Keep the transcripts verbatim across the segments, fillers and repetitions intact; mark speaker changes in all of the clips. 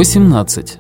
Speaker 1: восемнадцать.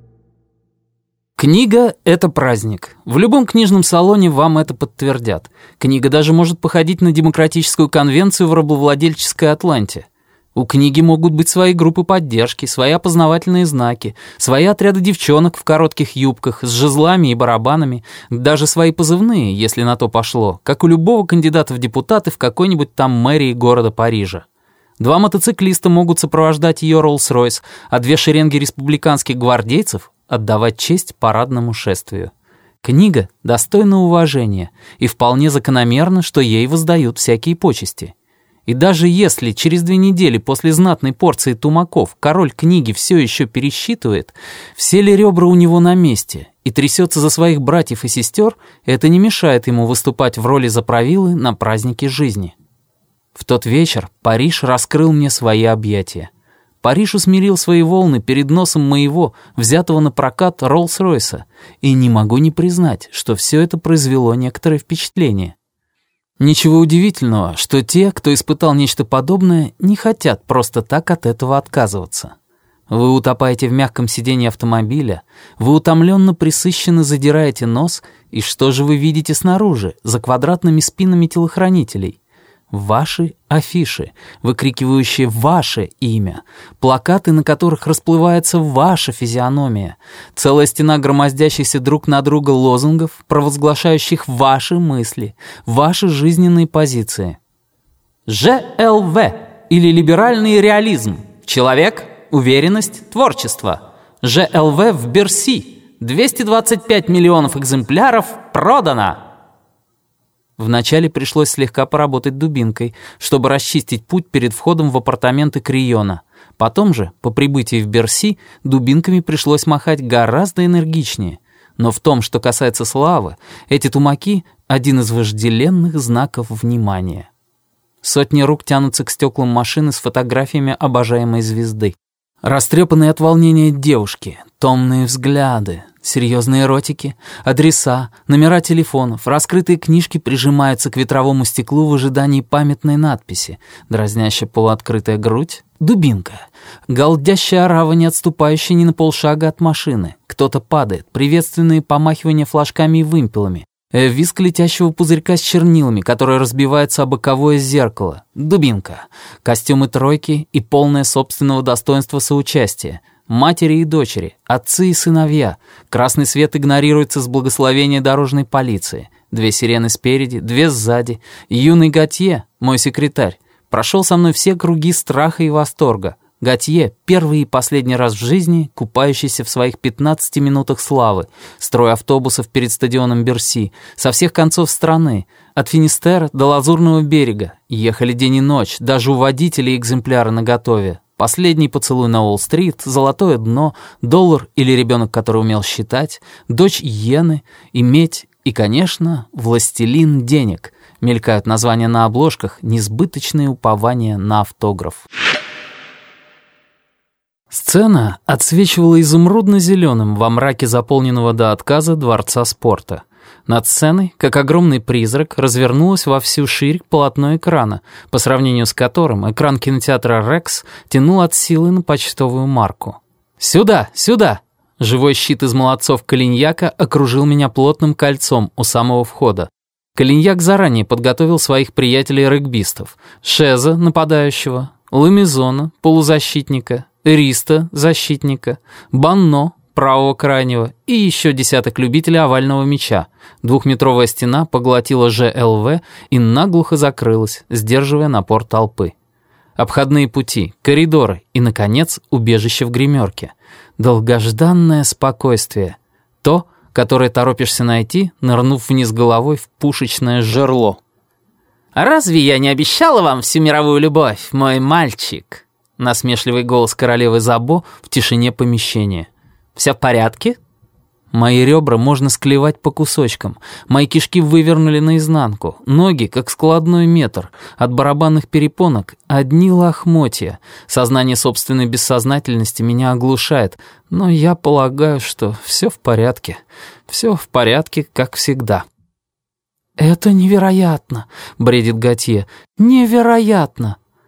Speaker 1: Книга — это праздник. В любом книжном салоне вам это подтвердят. Книга даже может походить на демократическую конвенцию в рабовладельческой Атланте. У книги могут быть свои группы поддержки, свои опознавательные знаки, свои отряды девчонок в коротких юбках, с жезлами и барабанами, даже свои позывные, если на то пошло, как у любого кандидата в депутаты в какой-нибудь там мэрии города Парижа. Два мотоциклиста могут сопровождать ее Роллс-Ройс, а две шеренги республиканских гвардейцев отдавать честь парадному шествию. Книга достойна уважения, и вполне закономерно, что ей воздают всякие почести. И даже если через две недели после знатной порции тумаков король книги все еще пересчитывает, все ли ребра у него на месте, и трясется за своих братьев и сестер, это не мешает ему выступать в роли заправилы на празднике жизни. В тот вечер Париж раскрыл мне свои объятия. Париж усмирил свои волны перед носом моего, взятого на прокат Роллс-Ройса, и не могу не признать, что все это произвело некоторое впечатление. Ничего удивительного, что те, кто испытал нечто подобное, не хотят просто так от этого отказываться. Вы утопаете в мягком сиденье автомобиля, вы утомленно пресыщенно задираете нос, и что же вы видите снаружи, за квадратными спинами телохранителей? Ваши афиши, выкрикивающие ваше имя, плакаты, на которых расплывается ваша физиономия, целая стена громоздящихся друг на друга лозунгов, провозглашающих ваши мысли, ваши жизненные позиции. Ж Л В или либеральный реализм. Человек, уверенность, творчество. Ж Л В в Берси. двести двадцать пять миллионов экземпляров продано. Вначале пришлось слегка поработать дубинкой, чтобы расчистить путь перед входом в апартаменты Криона. Потом же, по прибытии в Берси, дубинками пришлось махать гораздо энергичнее. Но в том, что касается славы, эти тумаки — один из вожделенных знаков внимания. Сотни рук тянутся к стеклам машины с фотографиями обожаемой звезды. Растрепанные от волнения девушки, томные взгляды, серьезные ротики, адреса, номера телефонов, раскрытые книжки прижимаются к ветровому стеклу в ожидании памятной надписи, дразнящая полуоткрытая грудь, дубинка, галдящая орава, не отступающая ни на полшага от машины, кто-то падает, приветственные помахивания флажками и вымпелами, визг летящего пузырька с чернилами, который разбивается о боковое зеркало, дубинка, костюмы тройки и полное собственного достоинства соучастия, матери и дочери, отцы и сыновья, красный свет игнорируется с благословения дорожной полиции, две сирены спереди, две сзади, юный Готье, мой секретарь, прошел со мной все круги страха и восторга. Готье, первый и последний раз в жизни, купающийся в своих пятнадцати минутах славы, строй автобусов перед стадионом Берси, со всех концов страны, от Финистера до Лазурного берега, ехали день и ночь, даже у водителей экземпляры наготове. Последний поцелуй на Уолл-стрит, золотое дно, доллар или ребенок, который умел считать, дочь иены, иметь и, конечно, властелин денег. Мелькают названия на обложках, несбыточные упования на автограф. Сцена отсвечивала изумрудно-зеленым во мраке заполненного до отказа дворца спорта. Над сценой, как огромный призрак, развернулось во всю ширь полотно экрана, по сравнению с которым экран кинотеатра «Рекс» тянул от силы на почтовую марку. «Сюда! Сюда!» Живой щит из молодцов Калиньяка окружил меня плотным кольцом у самого входа. Калиньяк заранее подготовил своих приятелей-регбистов: Шеза, нападающего, Ламизона, полузащитника, Риста, защитника, Банно, правого крайнего, и еще десяток любителей овального мяча. Двухметровая стена поглотила Ж Л В и наглухо закрылась, сдерживая напор толпы. Обходные пути, коридоры и, наконец, убежище в гримерке. Долгожданное спокойствие. То, которое торопишься найти, нырнув вниз головой в пушечное жерло. «А разве я не обещала вам всю мировую любовь, мой мальчик?» Насмешливый голос королевы Забо в тишине помещения. «Все в порядке?» Мои ребра можно склевать по кусочкам. Мои кишки вывернули наизнанку. Ноги, как складной метр. От барабанных перепонок одни лохмотья. Сознание собственной бессознательности меня оглушает. Но я полагаю, что все в порядке. Все в порядке, как всегда. «Это невероятно», — бредит Готье. «Невероятно».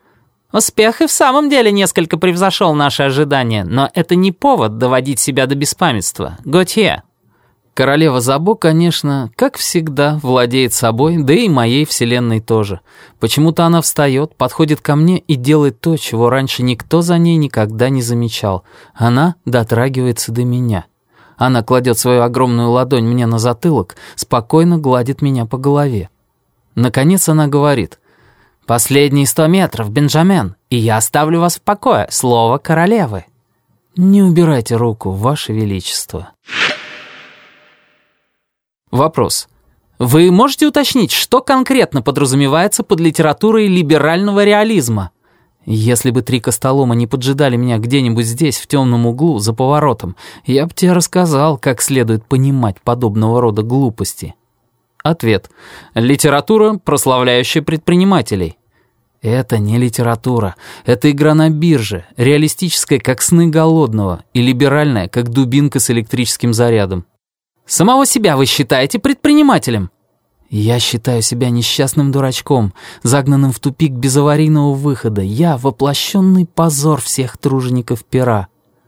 Speaker 1: Успех и в самом деле несколько превзошел наши ожидания, но это не повод доводить себя до беспамятства. Готье. Королева Забо, конечно, как всегда, владеет собой, да и моей вселенной тоже. Почему-то она встает, подходит ко мне и делает то, чего раньше никто за ней никогда не замечал. Она дотрагивается до меня. Она кладет свою огромную ладонь мне на затылок, спокойно гладит меня по голове. Наконец она говорит: «Последние сто метров, Бенджамен, и я оставлю вас в покое. Слово королевы». «Не убирайте руку, Ваше Величество». Вопрос. Вы можете уточнить, что конкретно подразумевается под литературой либерального реализма? Если бы три костолома не поджидали меня где-нибудь здесь, в темном углу, за поворотом, я бы тебе рассказал, как следует понимать подобного рода глупости. Ответ. Литература, прославляющая предпринимателей. Это не литература. Это игра на бирже, реалистическая, как сны голодного, и либеральная, как дубинка с электрическим зарядом. Самого себя вы считаете предпринимателем? Я считаю себя несчастным дурачком, загнанным в тупик без аварийного выхода. Я воплощенный позор всех тружеников пера.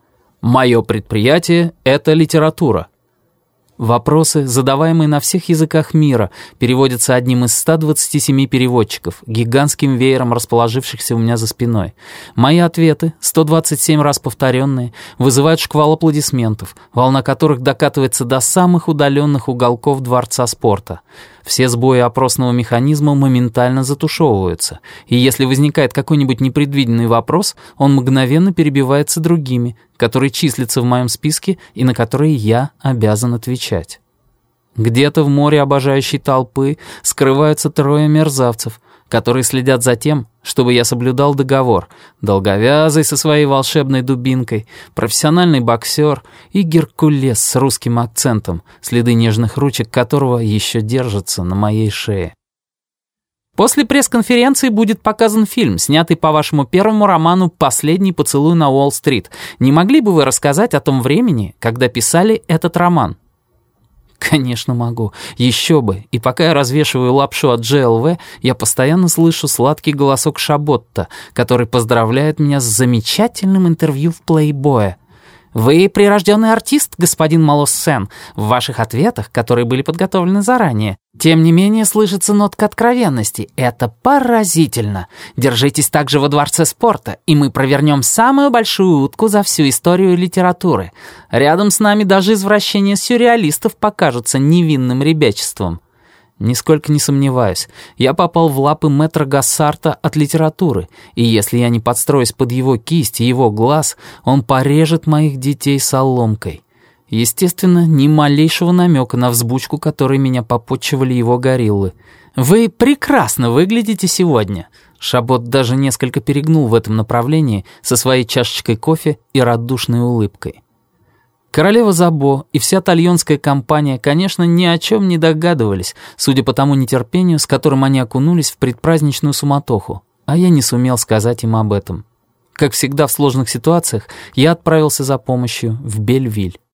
Speaker 1: Мое предприятие — это литература. Вопросы, задаваемые на всех языках мира, переводятся одним из ста двадцати семи переводчиков, гигантским веером расположившихся у меня за спиной. Мои ответы, сто двадцать семь раз повторенные, вызывают шквал аплодисментов, волна которых докатывается до самых удаленных уголков дворца спорта. Все сбои опросного механизма моментально затушевываются, и если возникает какой-нибудь непредвиденный вопрос, он мгновенно перебивается другими, которые числятся в моем списке и на которые я обязан отвечать. Где-то в море обожающей толпы скрываются трое мерзавцев, которые следят за тем, чтобы я соблюдал договор, долговязый со своей волшебной дубинкой, профессиональный боксер и Геркулес с русским акцентом, следы нежных ручек которого еще держатся на моей шее. После пресс-конференции будет показан фильм, снятый по вашему первому роману «Последний поцелуй на Уолл-стрит». Не могли бы вы рассказать о том времени, когда писали этот роман? Конечно, могу. Еще бы. И пока я развешиваю лапшу от джи эл ви, я постоянно слышу сладкий голосок Шаботта, который поздравляет меня с замечательным интервью в «Плейбое». Вы прирожденный артист, господин Малоссен, в ваших ответах, которые были подготовлены заранее. Тем не менее, слышится нотка откровенности. Это поразительно. Держитесь также во дворце спорта, и мы провернем самую большую утку за всю историю литературы. Рядом с нами даже извращения сюрреалистов покажутся невинным ребячеством. Нисколько не сомневаюсь, я попал в лапы мэтра Гассарта от литературы, и если я не подстроюсь под его кисть и его глаз, он порежет моих детей соломкой. Естественно, ни малейшего намека на взбучку, которой меня попотчевали его гориллы. «Вы прекрасно выглядите сегодня». Шабот даже несколько перегнул в этом направлении со своей чашечкой кофе и радушной улыбкой. Королева Забо и вся тальонская компания, конечно, ни о чем не догадывались, судя по тому нетерпению, с которым они окунулись в предпраздничную суматоху, а я не сумел сказать им об этом. Как всегда в сложных ситуациях, я отправился за помощью в Бельвиль.